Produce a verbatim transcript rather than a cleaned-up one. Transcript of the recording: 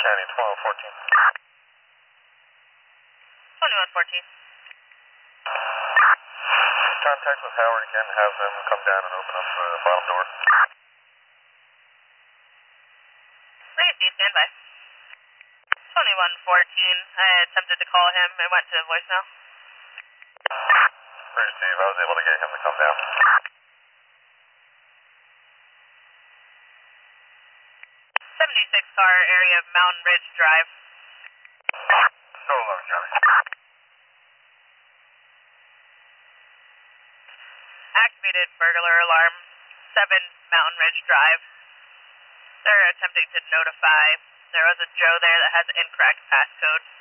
County, twelve fourteen. twenty-one fourteen. Contact with Howard again, have them come down and open up the bottom door. Legacy, stand by. twenty-one fourteen. I attempted to call him. It went to voicemail. Roger, Steve. I was able to get him to come down. seventy-six car area of Mountain Ridge Drive. No alarm, Charlie. Activated burglar alarm. seven Mountain Ridge Drive. They're attempting to notify. There was a Joe there that has an incorrect passcode.